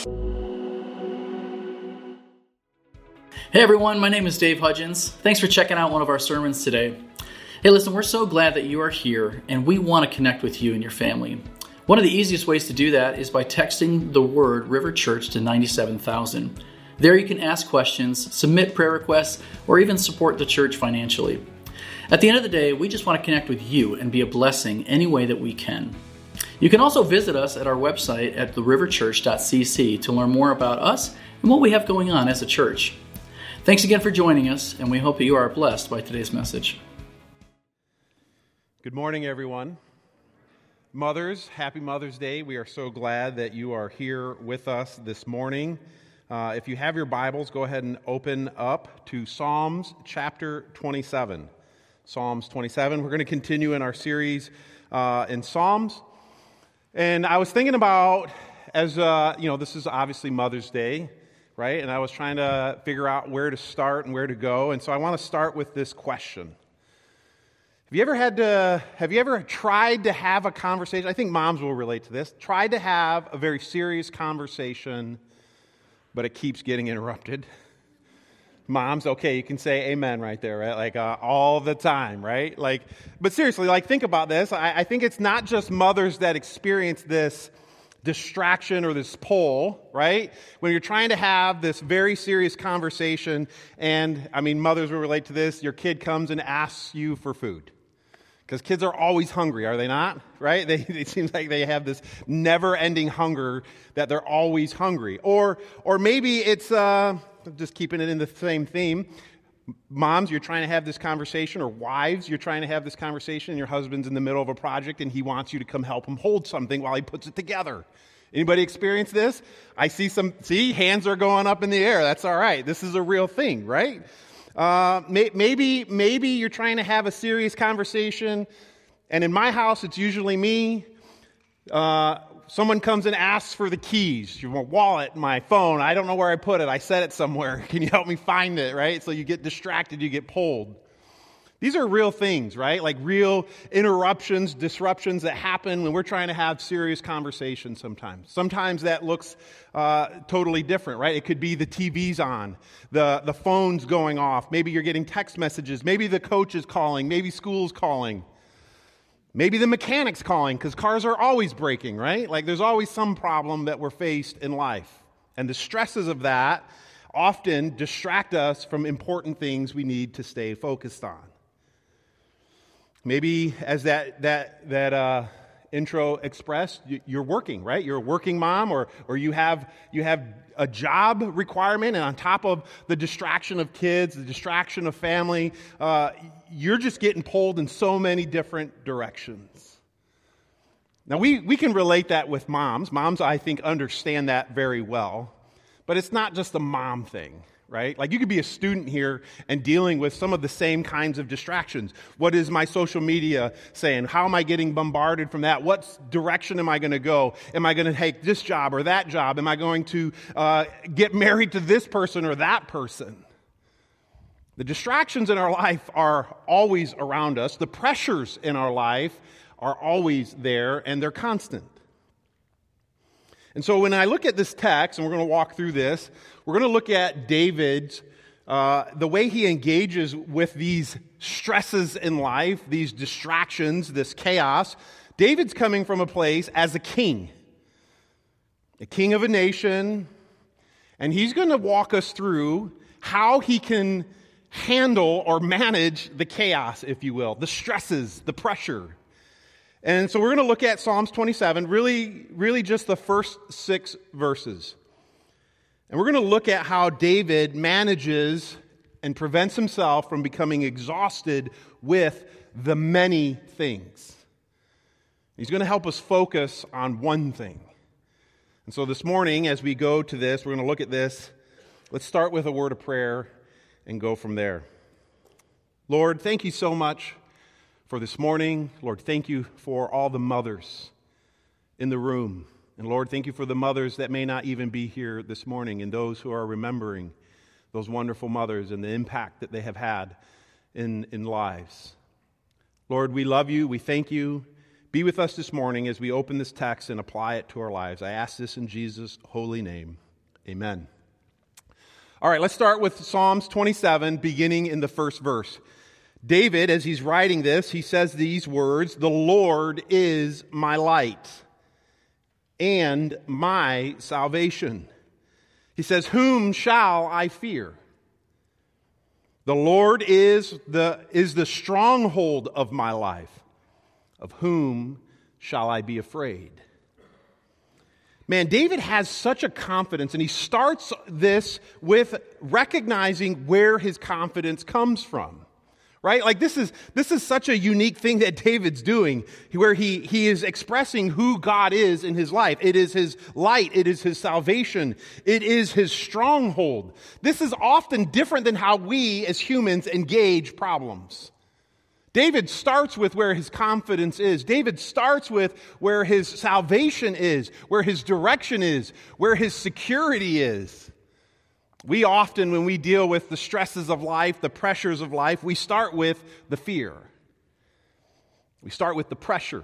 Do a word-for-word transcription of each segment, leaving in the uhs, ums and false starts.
Hey everyone, my name is Dave Hudgens. Thanks for checking out one of our sermons today. Hey listen, we're so glad that you are here and we want to connect with you and your family. One of the easiest ways to do that is by texting the word River Church to ninety-seven thousand. There you can ask questions, submit prayer requests, or even support the church financially. At the end of the day, we just want to connect with you and be a blessing any way that we can. You can also visit us at our website at the river church dot c c to learn more about us and what we have going on as a church. Thanks again for joining us, and we hope that you are blessed by today's message. Good morning, everyone. Mothers, happy Mother's Day. We are so glad that you are here with us this morning. Uh, if you have your Bibles, go ahead and open up to Psalms chapter twenty-seven. Psalms twenty-seven. We're going to continue in our series uh, in Psalms. And I was thinking about, as uh, you know, this is obviously Mother's Day, right? And I was trying to figure out where to start and where to go. And so I want to start with this question. Have you ever had to, have you ever tried to have a conversation? I think moms will relate to this. Tried to have a very serious conversation, but it keeps getting interrupted. Moms, okay, you can say amen right there, right? Like uh, all the time, right? Like, but seriously, like think about this. I, I think it's not just mothers that experience this distraction or this pull, right? When you're trying to have this very serious conversation, and I mean, mothers will relate to this. Your kid comes and asks you for food. Because kids are always hungry, are they not? Right? They, it seems like they have this never-ending hunger that they're always hungry. Or or maybe it's, uh, just keeping it in the same theme, moms, you're trying to have this conversation, or wives, you're trying to have this conversation, and your husband's in the middle of a project, and he wants you to come help him hold something while he puts it together. Anybody experience this? I see some, see, hands are going up in the air. That's all right. This is a real thing, right? Uh, may, maybe maybe you're trying to have a serious conversation, and in my house, it's usually me. Uh, someone comes and asks for the keys, your wallet, my phone. I don't know where I put it. I set it somewhere. Can you help me find it, right? So you get distracted, you get pulled. These are real things, right? Like real interruptions, disruptions that happen when we're trying to have serious conversations sometimes. Sometimes that looks uh, totally different, right? It could be the T V's on, the, the phone's going off. Maybe you're getting text messages. Maybe the coach is calling. Maybe school's calling. Maybe the mechanic's calling, because cars are always breaking, right? Like there's always some problem that we're faced in life. And the stresses of that often distract us from important things we need to stay focused on. Maybe, as that that that uh, intro expressed, you're working, right? You're a working mom, or or you have you have a job requirement, and on top of the distraction of kids, the distraction of family, uh, you're just getting pulled in so many different directions. Now, we we can relate that with moms. Moms, I think, understand that very well, but it's not just a mom thing. Right? Like you could be a student here and dealing with some of the same kinds of distractions. What is my social media saying? How am I getting bombarded from that? What direction am I going to go? Am I going to take this job or that job? Am I going to uh, get married to this person or that person? The distractions in our life are always around us. The pressures in our life are always there, and they're constant. And so when I look at this text, and we're going to walk through this, we're going to look at David's, uh, the way he engages with these stresses in life, these distractions, this chaos. David's coming from a place as a king, a king of a nation, and he's going to walk us through how he can handle or manage the chaos, if you will, the stresses, the pressure. And so we're going to look at Psalms twenty-seven, really, really just the first six verses. And we're going to look at how David manages and prevents himself from becoming exhausted with the many things. He's going to help us focus on one thing. And so this morning, as we go to this, we're going to look at this. Let's start with a word of prayer and go from there. Lord, thank you so much for this morning. Lord, thank you for all the mothers in the room. And Lord, thank you for the mothers that may not even be here this morning, and those who are remembering those wonderful mothers and the impact that they have had in, in lives. Lord, we love you. We thank you. be with us this morning as we open this text and apply it to our lives. I ask this in Jesus' holy name. Amen. All right, let's start with Psalms twenty-seven, beginning in the first verse. David, as he's writing this, he says these words, "The Lord is my light and my salvation." He says, "Whom shall I fear? The Lord is the, is the stronghold of my life. Of whom shall I be afraid?" Man, David has such a confidence, and he starts this with recognizing where his confidence comes from. Right? Like this is this is such a unique thing that David's doing, where he, he is expressing who God is in his life. It is his light. It is his salvation. It is his stronghold. This is often different than how we as humans engage problems. David starts with where his confidence is. David starts with where his salvation is, where his direction is, where his security is. We often, when we deal with the stresses of life, the pressures of life, we start with the fear. We start with the pressure.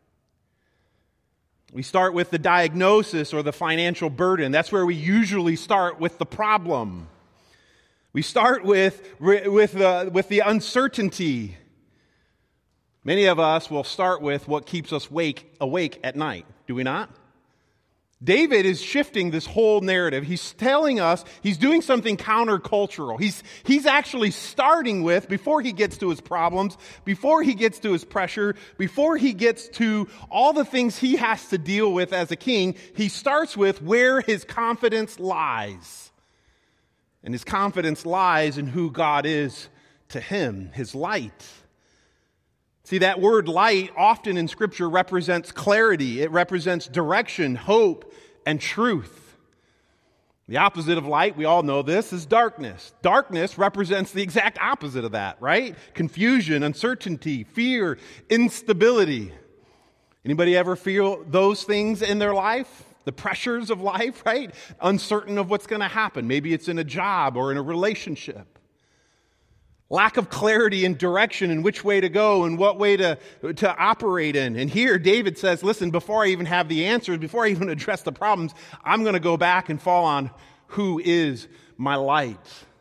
We start with the diagnosis or the financial burden. That's where we usually start with the problem. We start with, with, the, with the uncertainty. Many of us will start with what keeps us wake, awake at night, do we not? David is shifting this whole narrative. He's telling us he's doing something countercultural. He's, he's actually starting with, before he gets to his problems, before he gets to his pressure, before he gets to all the things he has to deal with as a king, he starts with where his confidence lies. And his confidence lies in who God is to him, his light. See, that word light often in Scripture represents clarity. It represents direction, hope, and truth. The opposite of light, we all know this, is darkness. Darkness represents the exact opposite of that, right? Confusion, uncertainty, fear, instability. Anybody ever feel those things in their life? The pressures of life, right? Uncertain of what's going to happen. Maybe it's in a job or in a relationship. Lack of clarity and direction in which way to go and what way to, to operate in. And here David says, listen, before I even have the answers, before I even address the problems, I'm going to go back and fall on who is my light.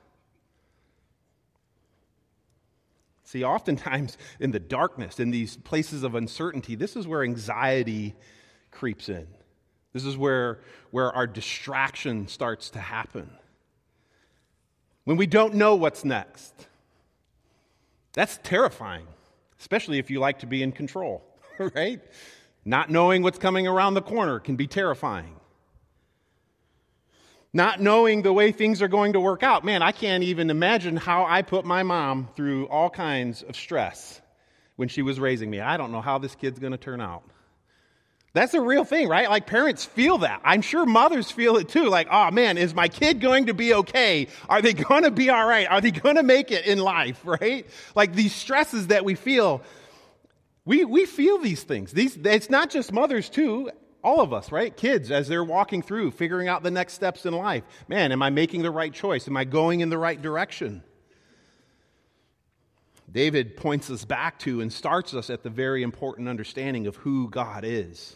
See, oftentimes in the darkness, in these places of uncertainty, this is where anxiety creeps in. This is where, where our distraction starts to happen. When we don't know what's next. That's terrifying, especially if you like to be in control, right? Not knowing what's coming around the corner can be terrifying. Not knowing the way things are going to work out. Man, I can't even imagine how I put my mom through all kinds of stress when she was raising me. I don't know how this kid's going to turn out. That's a real thing, right? Like parents feel that. I'm sure mothers feel it too. Like, oh man, is my kid going to be okay? Are they going to be all right? Are they going to make it in life, right? Like these stresses that we feel, we, we feel these things. These, it's not just mothers too. All of us, right? Kids, as they're walking through, figuring out the next steps in life. Man, am I making the right choice? Am I going in the right direction? David points us back to and starts us at the very important understanding of who God is.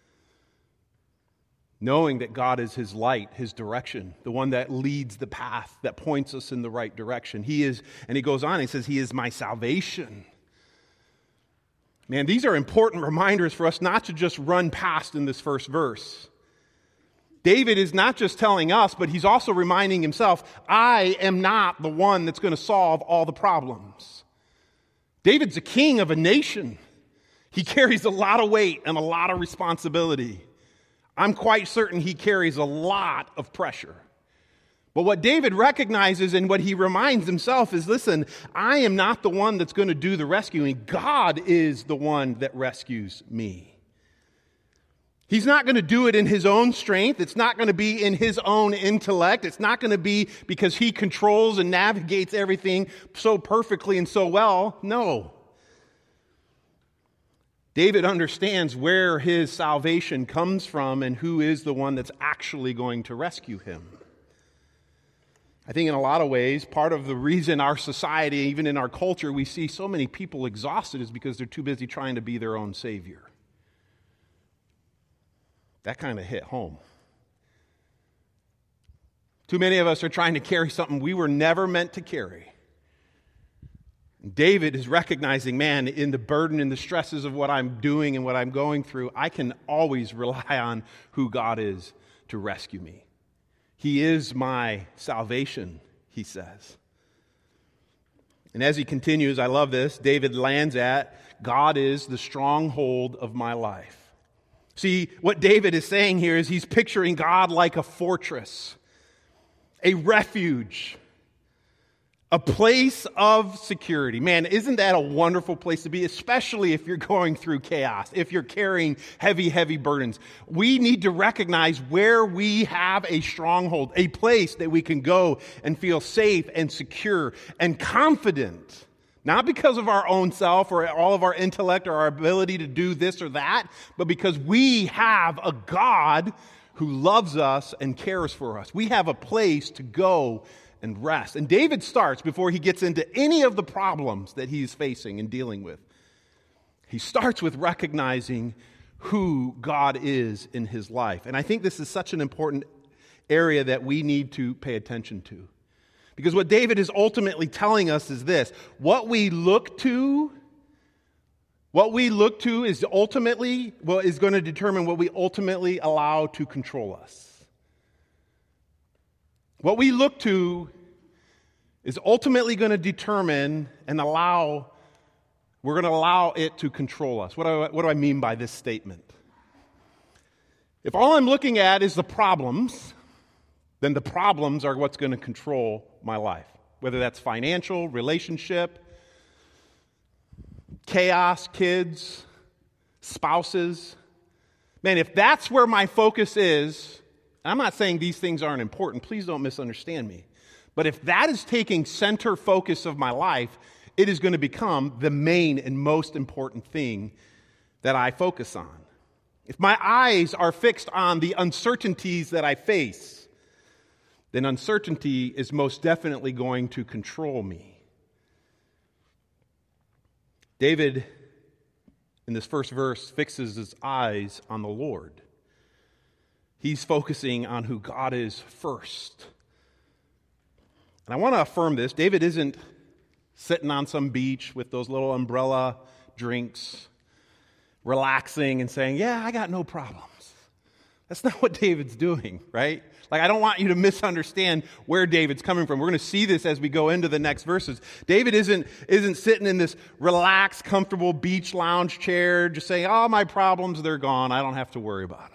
Knowing that God is his light, his direction, the one that leads the path, that points us in the right direction. He is, and he goes on, he says, he is my salvation. Man, these are important reminders for us not to just run past in this first verse. David is not just telling us, but he's also reminding himself, I am not the one that's going to solve all the problems. David's a king of a nation. He carries a lot of weight and a lot of responsibility. I'm quite certain he carries a lot of pressure. But what David recognizes and what he reminds himself is, listen, I am not the one that's going to do the rescuing. God is the one that rescues me. He's not going to do it in his own strength. It's not going to be in his own intellect. It's not going to be because he controls and navigates everything so perfectly and so well. No. David understands where his salvation comes from and who is the one that's actually going to rescue him. I think in a lot of ways, part of the reason our society, even in our culture, we see so many people exhausted is because they're too busy trying to be their own savior. That kind of hit home. Too many of us are trying to carry something we were never meant to carry. David is recognizing, man, in the burden and the stresses of what I'm doing and what I'm going through, I can always rely on who God is to rescue me. He is my salvation, he says. And as he continues, I love this, David lands at, God is the stronghold of my life. See, what David is saying here is he's picturing God like a fortress, a refuge, a place of security. Man, isn't that a wonderful place to be, especially if you're going through chaos, if you're carrying heavy, heavy burdens. We need to recognize where we have a stronghold, a place that we can go and feel safe and secure and confident, not because of our own self or all of our intellect or our ability to do this or that, but because we have a God who loves us and cares for us. We have a place to go and rest. And David starts, before he gets into any of the problems that he's facing and dealing with, he starts with recognizing who God is in his life. And I think this is such an important area that we need to pay attention to. Because what David is ultimately telling us is this: what we look to, what we look to is ultimately, well, is going to determine what we ultimately allow to control us. What we look to is ultimately going to determine and allow, we're going to allow it to control us. What do I, what do I mean by this statement? If all I'm looking at is the problems, then the problems are what's going to control my life. Whether that's financial, relationship, chaos, kids, spouses. Man, if that's where my focus is, I'm not saying these things aren't important. Please don't misunderstand me. But if that is taking center focus of my life, it is going to become the main and most important thing that I focus on. If my eyes are fixed on the uncertainties that I face, then uncertainty is most definitely going to control me. David, in this first verse, fixes his eyes on the Lord. He's focusing on who God is first. And I want to affirm this. David isn't sitting on some beach with those little umbrella drinks, relaxing and saying, yeah, I got no problems. That's not what David's doing, right? Like, I don't want you to misunderstand where David's coming from. We're going to see this as we go into the next verses. David isn't, isn't sitting in this relaxed, comfortable beach lounge chair just saying, oh, my problems, they're gone. I don't have to worry about them.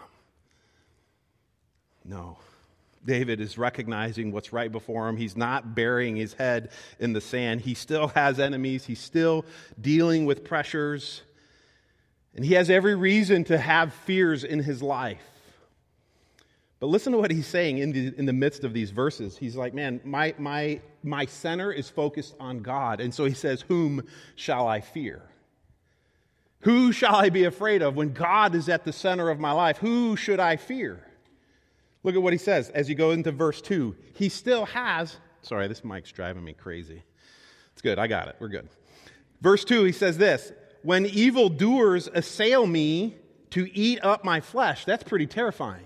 No. David is recognizing what's right before him. He's not burying his head in the sand. He still has enemies. He's still dealing with pressures. And he has every reason to have fears in his life. But listen to what he's saying in the, in the midst of these verses. He's like, man, my, my, my center is focused on God. And so he says, whom shall I fear? Who shall I be afraid of when God is at the center of my life? Who should I fear? Look at what he says as you go into verse two. He still has, sorry, this mic's driving me crazy. It's good, I got it, we're good. Verse two, he says this, when evildoers assail me to eat up my flesh. That's pretty terrifying.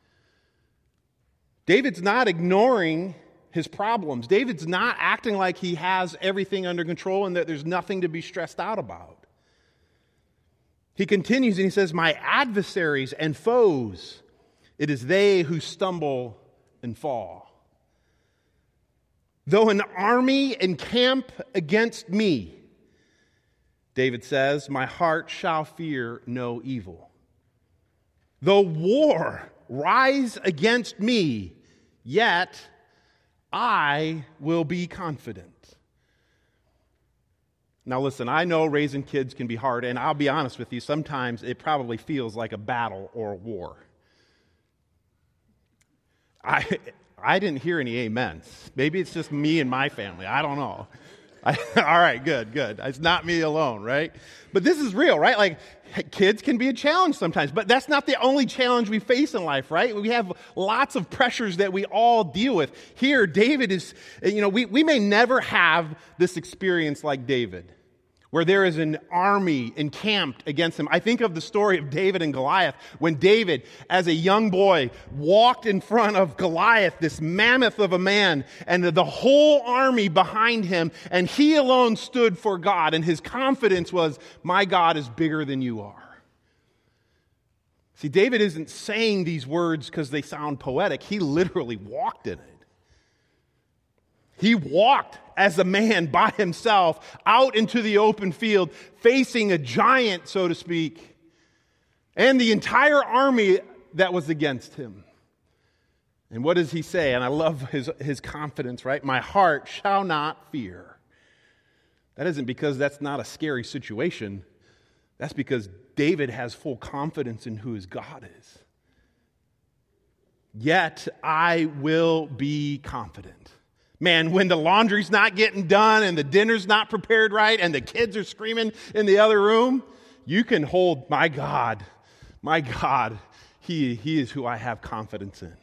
David's not ignoring his problems. David's not acting like he has everything under control and that there's nothing to be stressed out about. He continues and he says, my adversaries and foes, it is they who stumble and fall. Though an army encamp against me, David says, my heart shall fear no evil. Though war rise against me, yet I will be confident. Now listen, I know raising kids can be hard, and I'll be honest with you, sometimes it probably feels like a battle or a war. I I didn't hear any amens. Maybe it's just me and my family. I don't know. I, all right, good, good. It's not me alone, right? But this is real, right? Like, kids can be a challenge sometimes, but that's not the only challenge we face in life, right? We have lots of pressures that we all deal with. Here, David is, you know, we, we may never have this experience like David. where there is an army encamped against him. I think of the story of David and Goliath, when David, as a young boy, walked in front of Goliath, this mammoth of a man, and the whole army behind him, and he alone stood for God, and his confidence was, my God is bigger than you are. See, David isn't saying these words because they sound poetic. He literally walked in it. He walked as a man by himself out into the open field, facing a giant, so to speak, and the entire army that was against him. And what does he say? And I love his, his confidence, right? My heart shall not fear. That isn't because that's not a scary situation. That's because David has full confidence in who his God is. Yet I will be confident. Man, when the laundry's not getting done and the dinner's not prepared right and the kids are screaming in the other room, you can hold my God. My God, He, he is who I have confidence in.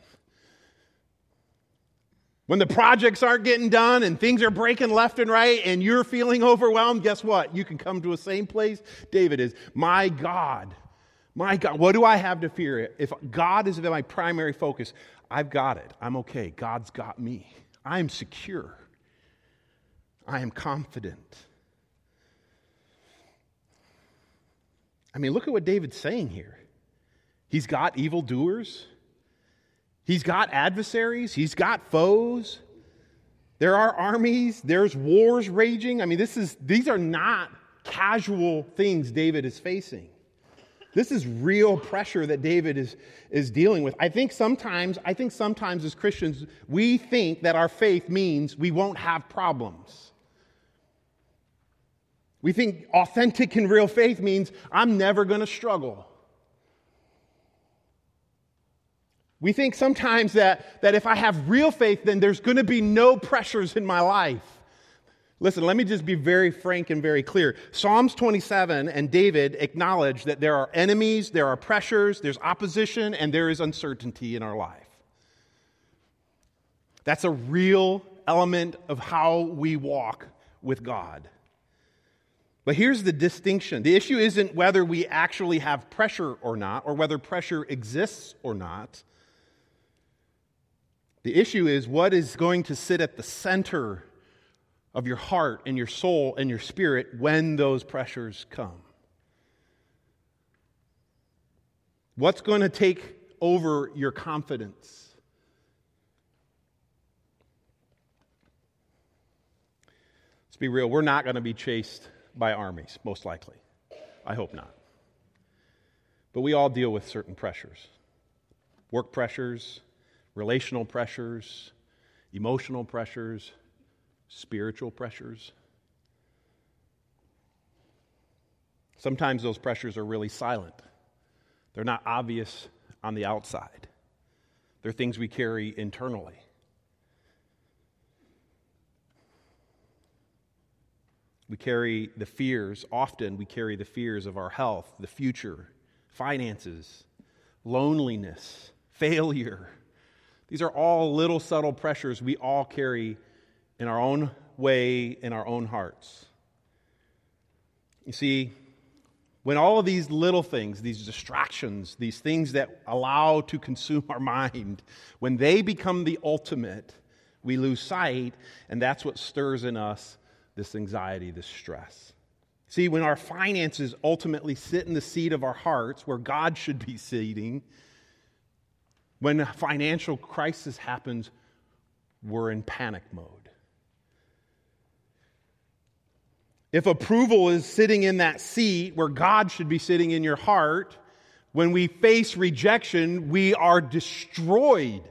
When the projects aren't getting done and things are breaking left and right and you're feeling overwhelmed, guess what? You can come to the same place David is. My God, my God, what do I have to fear? If God is my primary focus, I've got it. I'm okay. God's got me. I am secure. I am confident. I mean, look at what David's saying here. He's got evildoers. He's got adversaries. He's got foes. There are armies. There's wars raging. I mean, this is these are not casual things David is facing. This is real pressure that David is, is dealing with. I think sometimes, I think sometimes as Christians, we think that our faith means we won't have problems. We think authentic and real faith means I'm never going to struggle. We think sometimes that, that if I have real faith, then there's going to be no pressures in my life. Listen, let me just be very frank and very clear. Psalms twenty-seven and David acknowledge that there are enemies, there are pressures, there's opposition, and there is uncertainty in our life. That's a real element of how we walk with God. But here's the distinction. The issue isn't whether we actually have pressure or not, or whether pressure exists or not. The issue is what is going to sit at the center of your heart and your soul and your spirit when those pressures come. What's going to take over your confidence? Let's be real, we're not going to be chased by armies, most likely. I hope not. But we all deal with certain pressures. Work pressures, relational pressures, emotional pressures, spiritual pressures. Sometimes those pressures are really silent. They're not obvious on the outside. They're things we carry internally. We carry the fears, often we carry the fears of our health, the future, finances, loneliness, failure. These are all little subtle pressures we all carry in our own way, in our own hearts. You see, when all of these little things, these distractions, these things that allow to consume our mind, when they become the ultimate, we lose sight, and that's what stirs in us this anxiety, this stress. See, when our finances ultimately sit in the seat of our hearts, where God should be sitting, when a financial crisis happens, we're in panic mode. If approval is sitting in that seat where God should be sitting in your heart, when we face rejection, we are destroyed.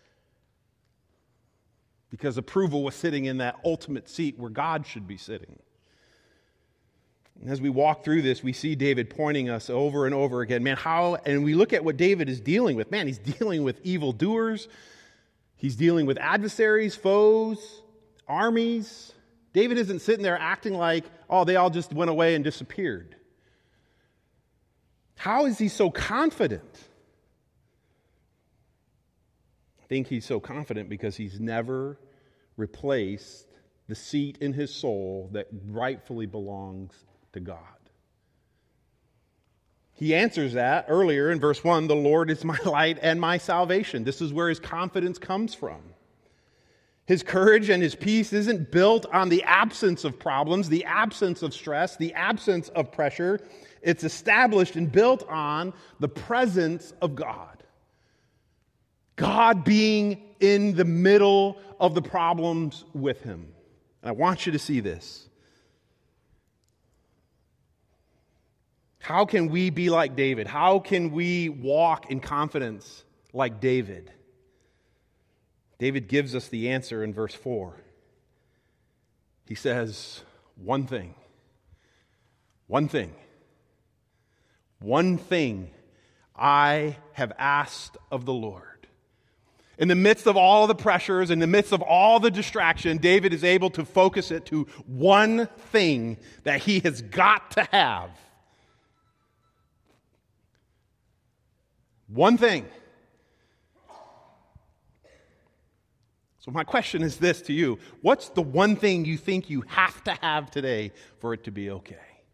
Because approval was sitting in that ultimate seat where God should be sitting. And as we walk through this, we see David pointing us over and over again. Man, how, and we look at what David is dealing with. Man, he's dealing with evildoers. He's dealing with adversaries, foes, armies. David isn't sitting there acting like, oh, they all just went away and disappeared. How is he so confident? I think he's so confident because he's never replaced the seat in his soul that rightfully belongs to God? He answers that earlier in verse one, the Lord is my light and my salvation. This is where his confidence comes from. His courage and his peace isn't built on the absence of problems, the absence of stress, the absence of pressure. It's established and built on the presence of God. God being in the middle of the problems with him. And I want you to see this. How can we be like David? How can we walk in confidence like David? David gives us the answer in verse four. He says, one thing, one thing, one thing I have asked of the Lord. In the midst of all the pressures, in the midst of all the distraction, David is able to focus it to one thing that he has got to have. One thing. So my question is this to you. What's the one thing you think you have to have today for it to be okay?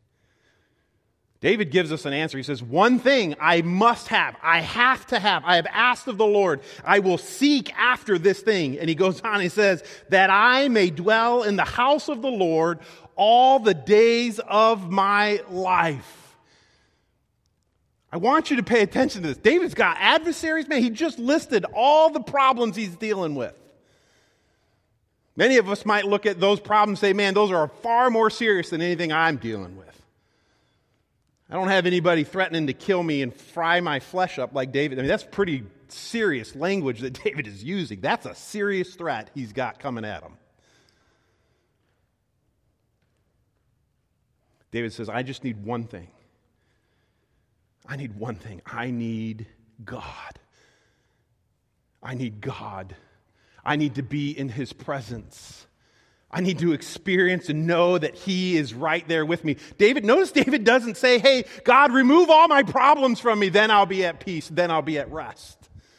David gives us an answer. He says, one thing I must have, I have to have, I have asked of the Lord, I will seek after this thing. And he goes on, he says, that I may dwell in the house of the Lord all the days of my life. I want you to pay attention to this. David's got adversaries. Man, he just listed all the problems he's dealing with. Many of us might look at those problems and say, man, those are far more serious than anything I'm dealing with. I don't have anybody threatening to kill me and fry my flesh up like David. I mean, that's pretty serious language that David is using. That's a serious threat he's got coming at him. David says, I just need one thing. I need one thing. I need God. I need God. I need to be in his presence. I need to experience and know that he is right there with me. David, notice David doesn't say, hey, God, remove all my problems from me, then I'll be at peace, then I'll be at rest.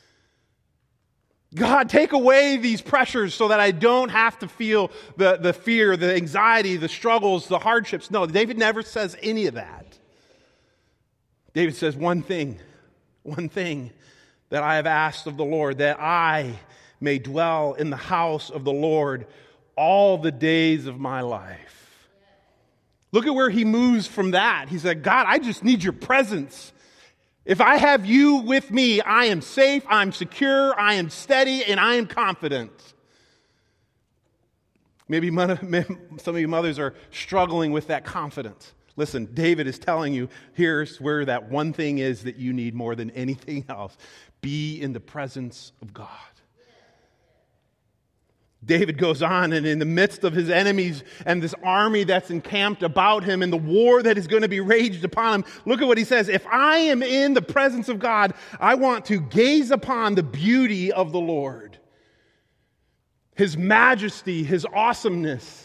God, take away these pressures so that I don't have to feel the, the fear, the anxiety, the struggles, the hardships. No, David never says any of that. David says, one thing, one thing that I have asked of the Lord, that I may dwell in the house of the Lord all the days of my life. Look at where he moves from that. He said, God, I just need your presence. If I have you with me, I am safe, I'm secure, I am steady, and I am confident. Maybe some of you mothers are struggling with that confidence. Listen, David is telling you, here's where that one thing is that you need more than anything else. Be in the presence of God. David goes on, and in the midst of his enemies and this army that's encamped about him and the war that is going to be raged upon him, look at what he says. If I am in the presence of God, I want to gaze upon the beauty of the Lord, his majesty, his awesomeness.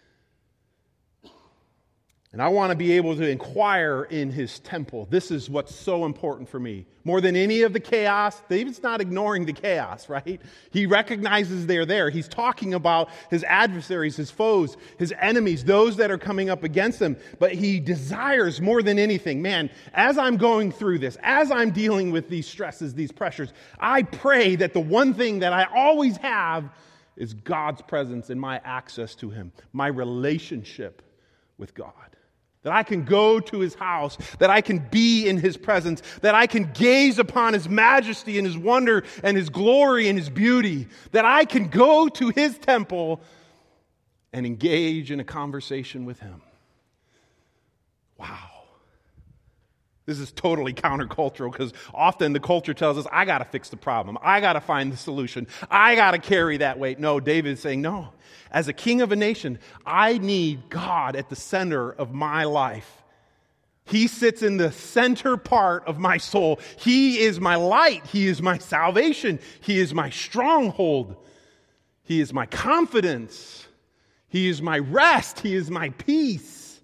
And I want to be able to inquire in his temple. This is what's so important for me. More than any of the chaos, David's not ignoring the chaos, right? He recognizes they're there. He's talking about his adversaries, his foes, his enemies, those that are coming up against him. But he desires more than anything, man, as I'm going through this, as I'm dealing with these stresses, these pressures, I pray that the one thing that I always have is God's presence and my access to him, my relationship with God. That I can go to his house, that I can be in his presence, that I can gaze upon his majesty and his wonder and his glory and his beauty, that I can go to his temple and engage in a conversation with him. Wow. This is totally countercultural because often the culture tells us, I got to fix the problem. I got to find the solution. I got to carry that weight. No, David is saying, no. As a king of a nation, I need God at the center of my life. He sits in the center part of my soul. He is my light. He is my salvation. He is my stronghold. He is my confidence. He is my rest. He is my peace.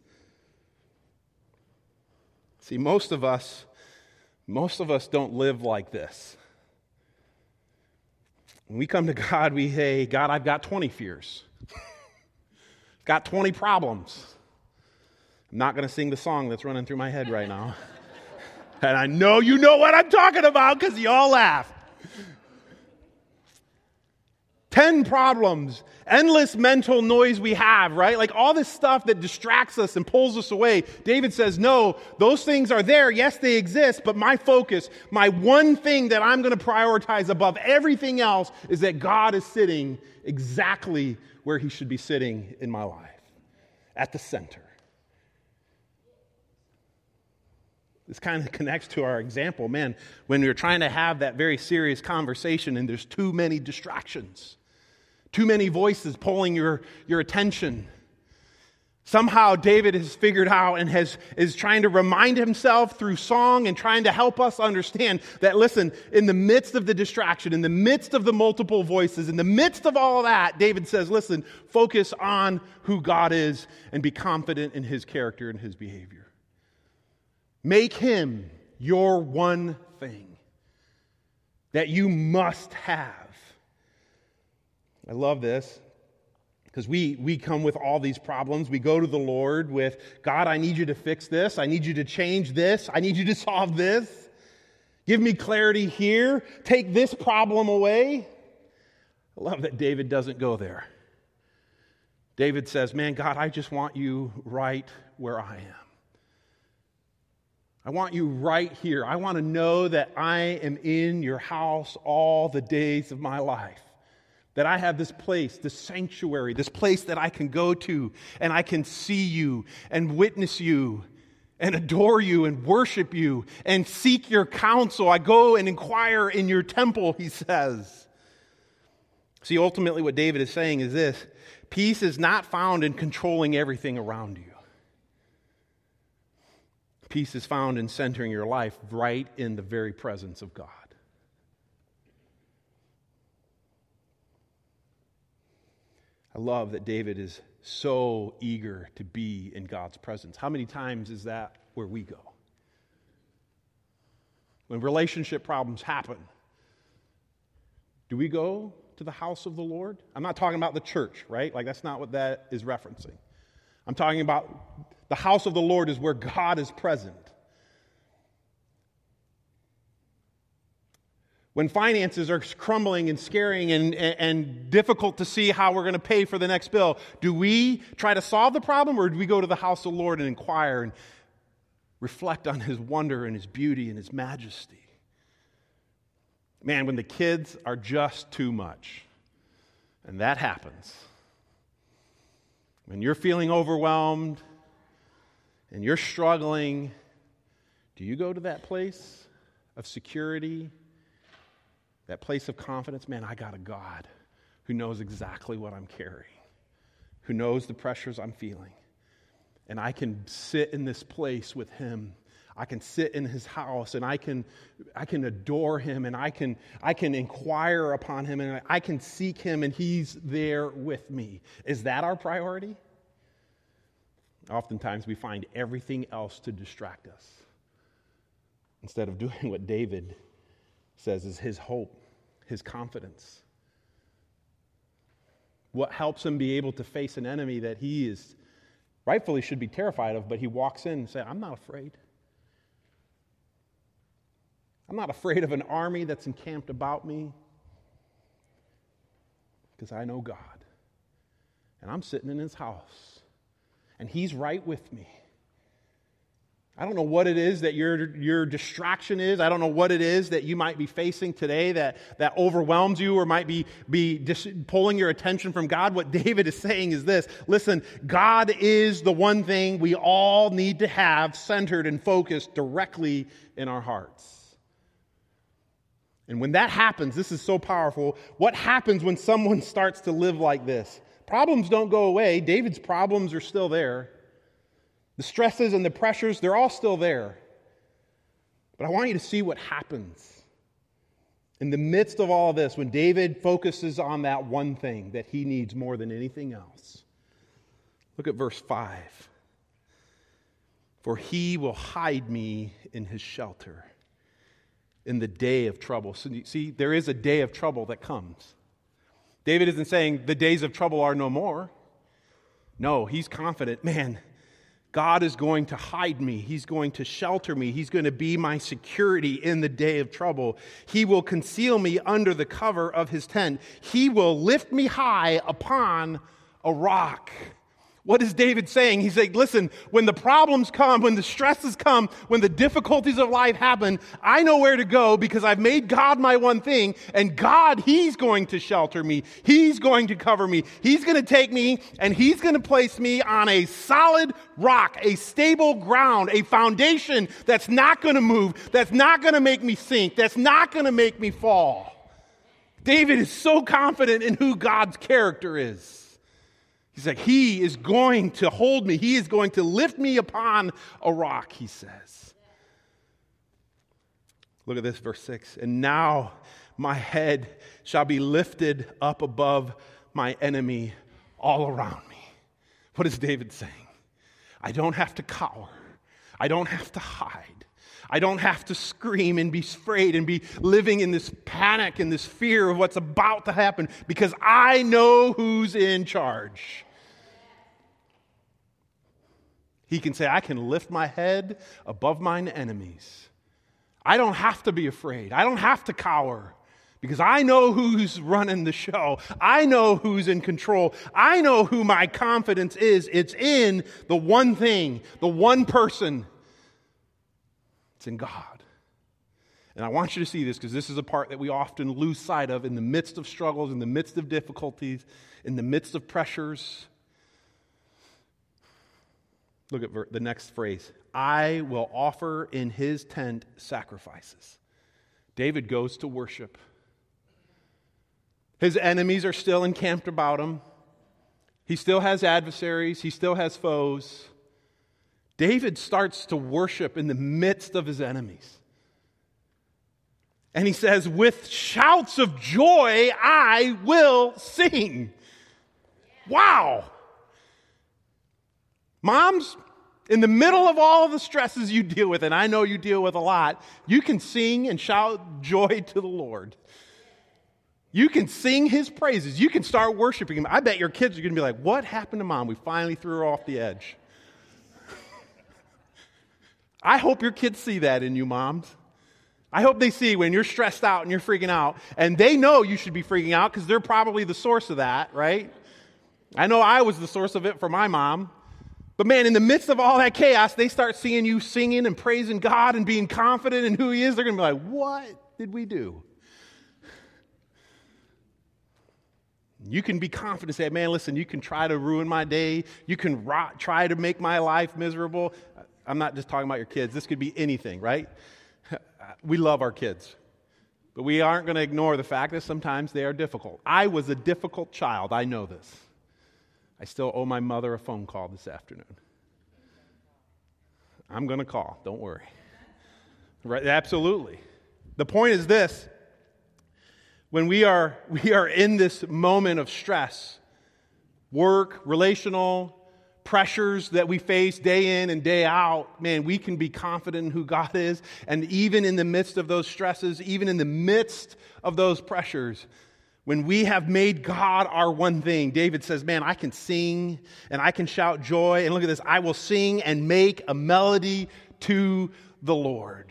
See, most of us, most of us don't live like this. When we come to God, we say, God, I've got twenty fears. I've got twenty problems. I'm not going to sing the song that's running through my head right now. And I know you know what I'm talking about because you all laugh. Ten problems, endless mental noise we have, right? Like all this stuff that distracts us and pulls us away. David says, no, those things are there. Yes, they exist, but my focus, my one thing that I'm going to prioritize above everything else is that God is sitting exactly where he should be sitting in my life, at the center. This kind of connects to our example, man, when we're trying to have that very serious conversation and there's too many distractions. Too many voices pulling your, your attention. Somehow David has figured out and has is trying to remind himself through song and trying to help us understand that, listen, in the midst of the distraction, in the midst of the multiple voices, in the midst of all of that, David says, listen, focus on who God is and be confident in his character and his behavior. Make him your one thing that you must have. I love this because we, we come with all these problems. We go to the Lord with, God, I need you to fix this. I need you to change this. I need you to solve this. Give me clarity here. Take this problem away. I love that David doesn't go there. David says, man, God, I just want you right where I am. I want you right here. I want to know that I am in your house all the days of my life. That I have this place, this sanctuary, this place that I can go to and I can see you and witness you and adore you and worship you and seek your counsel. I go and inquire in your temple, he says. See, ultimately what David is saying is this: peace is not found in controlling everything around you. Peace is found in centering your life right in the very presence of God. I love that David is so eager to be in God's presence. How many times is that where we go? When relationship problems happen, do we go to the house of the Lord? I'm not talking about the church, right? Like that's not what that is referencing. I'm talking about the house of the Lord is where God is present. When finances are crumbling and scaring and, and, and difficult to see how we're going to pay for the next bill, do we try to solve the problem or do we go to the house of the Lord and inquire and reflect on his wonder and his beauty and his majesty? Man, when the kids are just too much, and that happens, when you're feeling overwhelmed and you're struggling, do you go to that place of security? That place of confidence? Man, I got a God who knows exactly what I'm carrying, who knows the pressures I'm feeling. And I can sit in this place with him. I can sit in his house and I can I can adore him and I can I can inquire upon him and I can seek him and he's there with me. Is that our priority? Oftentimes we find everything else to distract us instead of doing what David says is his hope, his confidence. What helps him be able to face an enemy that he is rightfully should be terrified of, but he walks in and says, I'm not afraid. I'm not afraid of an army that's encamped about me because I know God. And I'm sitting in his house and he's right with me. I don't know what it is that your, your distraction is. I don't know what it is that you might be facing today that, that overwhelms you or might be, be dis- pulling your attention from God. What David is saying is this: listen, God is the one thing we all need to have centered and focused directly in our hearts. And when that happens, this is so powerful. What happens when someone starts to live like this? Problems don't go away. David's problems are still there. The stresses and the pressures, they're all still there. But I want you to see what happens in the midst of all of this when David focuses on that one thing that he needs more than anything else. Look at verse five. For he will hide me in his shelter in the day of trouble. So you see, there is a day of trouble that comes. David isn't saying the days of trouble are no more. No, he's confident, man, God is going to hide me. He's going to shelter me. He's going to be my security in the day of trouble. He will conceal me under the cover of his tent. He will lift me high upon a rock. What is David saying? He's saying, listen, when the problems come, when the stresses come, when the difficulties of life happen, I know where to go because I've made God my one thing, and God, he's going to shelter me. He's going to cover me. He's going to take me, and he's going to place me on a solid rock, a stable ground, a foundation that's not going to move, that's not going to make me sink, that's not going to make me fall. David is so confident in who God's character is. He's like, he is going to hold me. He is going to lift me upon a rock, he says. Look at this, verse six. And now my head shall be lifted up above my enemy all around me. What is David saying? I don't have to cower. I don't have to hide. I don't have to scream and be afraid and be living in this panic and this fear of what's about to happen because I know who's in charge. He can say, I can lift my head above mine enemies. I don't have to be afraid. I don't have to cower because I know who's running the show. I know who's in control. I know who my confidence is. It's in the one thing, the one person. It's in God. And I want you to see this because this is a part that we often lose sight of in the midst of struggles, in the midst of difficulties, in the midst of pressures. Look at the next phrase. I will offer in his tent sacrifices. David goes to worship. His enemies are still encamped about him. He still has adversaries. He still has foes. David starts to worship in the midst of his enemies. And he says, with shouts of joy, I will sing. Wow. Moms, in the middle of all of the stresses you deal with, and I know you deal with a lot, you can sing and shout joy to the Lord. You can sing his praises. You can start worshiping him. I bet your kids are going to be like, what happened to Mom? We finally threw her off the edge. I hope your kids see that in you, moms. I hope they see when you're stressed out and you're freaking out, and they know you should be freaking out because they're probably the source of that, right? I know I was the source of it for my mom. But man, in the midst of all that chaos, they start seeing you singing and praising God and being confident in who he is. They're going to be like, what did we do? You can be confident and say, man, listen, you can try to ruin my day. You can rot, try to make my life miserable. I'm not just talking about your kids. This could be anything, right? We love our kids. But we aren't going to ignore the fact that sometimes they are difficult. I was a difficult child. I know this. I still owe my mother a phone call this afternoon. I'm going to call. Don't worry. Right? Absolutely. The point is this. When we are, we are in this moment of stress, work, relational, pressures that we face day in and day out, man, we can be confident in who God is. And even in the midst of those stresses, even in the midst of those pressures, when we have made God our one thing, David says, man, I can sing and I can shout joy. And look at this, I will sing and make a melody to the Lord.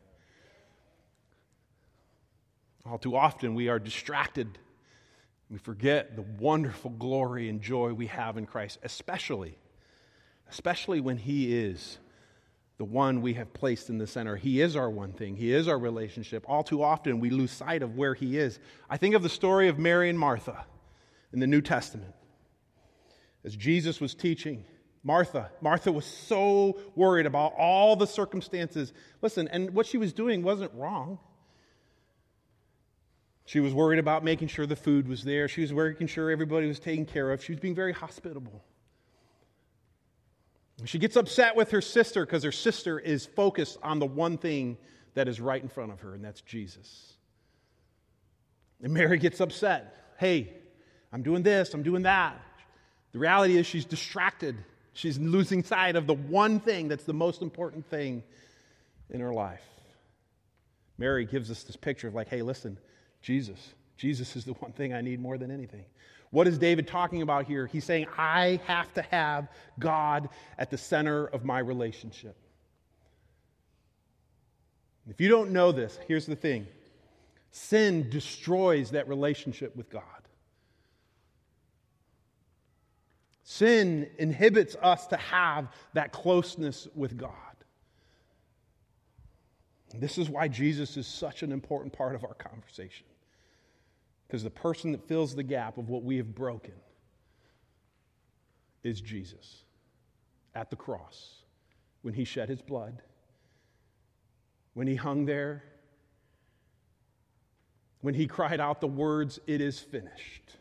All too often we are distracted. We forget the wonderful glory and joy we have in Christ, especially, especially when he is the one we have placed in the center. He is our one thing. He is our relationship. All too often we lose sight of where he is. I think of the story of Mary and Martha in the New Testament. As Jesus was teaching, Martha, Martha was so worried about all the circumstances. Listen, and what she was doing wasn't wrong. She was worried about making sure the food was there. She was making sure everybody was taken care of. She was being very hospitable. She gets upset with her sister because her sister is focused on the one thing that is right in front of her, and that's Jesus. And Mary gets upset. Hey, I'm doing this, I'm doing that. The reality is she's distracted. She's losing sight of the one thing that's the most important thing in her life. Mary gives us this picture of like, hey, listen, Jesus, Jesus is the one thing I need more than anything. What is David talking about here? He's saying, I have to have God at the center of my relationship. If you don't know this, here's the thing. Sin destroys that relationship with God. Sin inhibits us to have that closeness with God. This is why Jesus is such an important part of our conversation. Because the person that fills the gap of what we have broken is Jesus at the cross, when he shed his blood, when he hung there, when he cried out the words, "It is finished."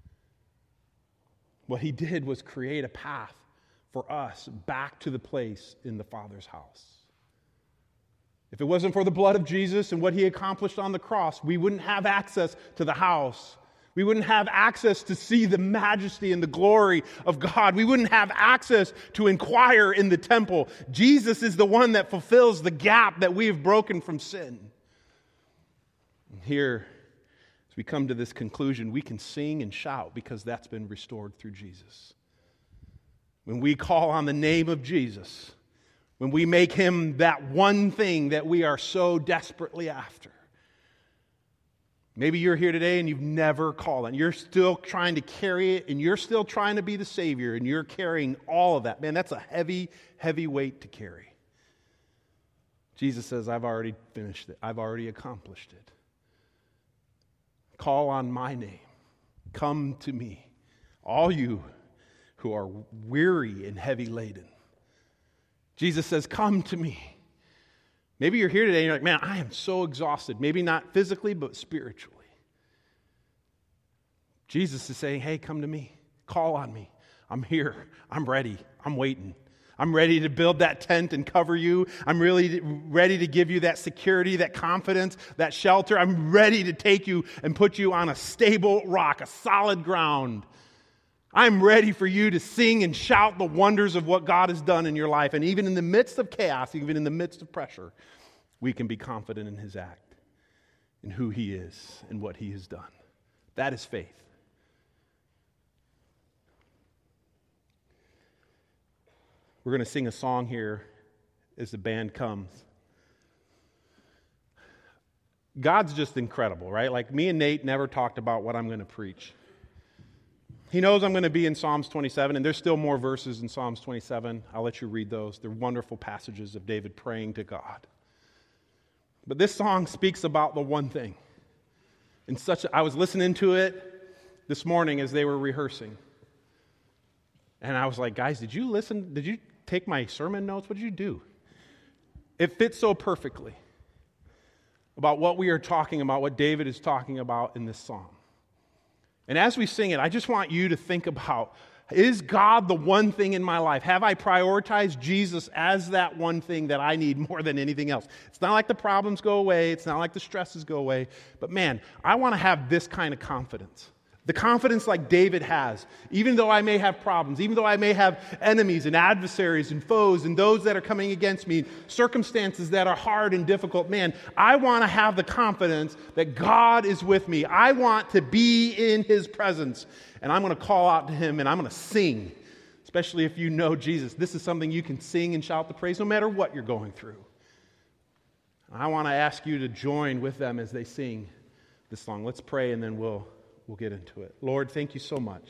What he did was create a path for us back to the place in the Father's house. If it wasn't for the blood of Jesus and what he accomplished on the cross, we wouldn't have access to the house. We wouldn't have access to see the majesty and the glory of God. We wouldn't have access to inquire in the temple. Jesus is the one that fulfills the gap that we have broken from sin. And here, as we come to this conclusion, we can sing and shout because that's been restored through Jesus. When we call on the name of Jesus, when we make him that one thing that we are so desperately after. Maybe you're here today and you've never called on. You're still trying to carry it and you're still trying to be the Savior and you're carrying all of that. Man, that's a heavy, heavy weight to carry. Jesus says, I've already finished it. I've already accomplished it. Call on my name. Come to me, all you who are weary and heavy laden. Jesus says, come to me. Maybe you're here today and you're like, man, I am so exhausted. Maybe not physically, but spiritually. Jesus is saying, hey, come to me. Call on me. I'm here. I'm ready. I'm waiting. I'm ready to build that tent and cover you. I'm really ready to give you that security, that confidence, that shelter. I'm ready to take you and put you on a stable rock, a solid ground. I'm ready for you to sing and shout the wonders of what God has done in your life. And even in the midst of chaos, even in the midst of pressure, we can be confident in his act, in who he is, and what he has done. That is faith. We're going to sing a song here as the band comes. God's just incredible, right? Like me and Nate never talked about what I'm going to preach. He knows I'm going to be in Psalms twenty-seven, and there's still more verses in Psalms twenty-seven. I'll let you read those. They're wonderful passages of David praying to God. But this song speaks about the one thing. In such a, I was listening to it this morning as they were rehearsing. And I was like, guys, did you listen? Did you take my sermon notes? What did you do? It fits so perfectly about what we are talking about, what David is talking about in this song. And as we sing it, I just want you to think about, is God the one thing in my life? Have I prioritized Jesus as that one thing that I need more than anything else? It's not like the problems go away. It's not like the stresses go away. But man, I want to have this kind of confidence. The confidence like David has, even though I may have problems, even though I may have enemies and adversaries and foes and those that are coming against me, circumstances that are hard and difficult, man, I want to have the confidence that God is with me. I want to be in his presence, and I'm going to call out to him and I'm going to sing, especially if you know Jesus. This is something you can sing and shout the praise no matter what you're going through. I want to ask you to join with them as they sing this song. Let's pray and then we'll We'll get into it. Lord, thank you so much.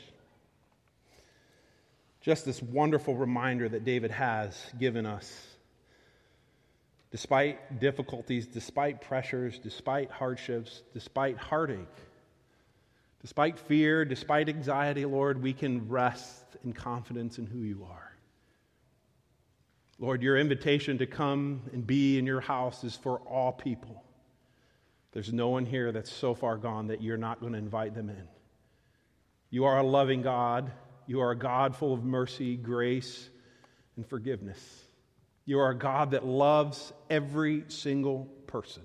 Just this wonderful reminder that David has given us. Despite difficulties, despite pressures, despite hardships, despite heartache, despite fear, despite anxiety, Lord, we can rest in confidence in who you are. Lord, your invitation to come and be in your house is for all people. There's no one here that's so far gone that you're not going to invite them in. You are a loving God. You are a God full of mercy, grace, and forgiveness. You are a God that loves every single person.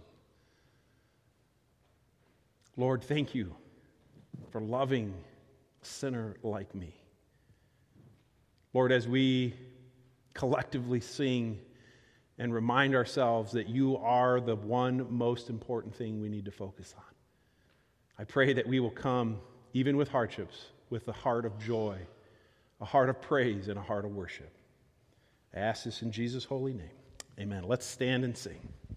Lord, thank you for loving a sinner like me. Lord, as we collectively sing and remind ourselves that you are the one most important thing we need to focus on, I pray that we will come, even with hardships, with a heart of joy, a heart of praise, and a heart of worship. I ask this in Jesus' holy name. Amen. Let's stand and sing.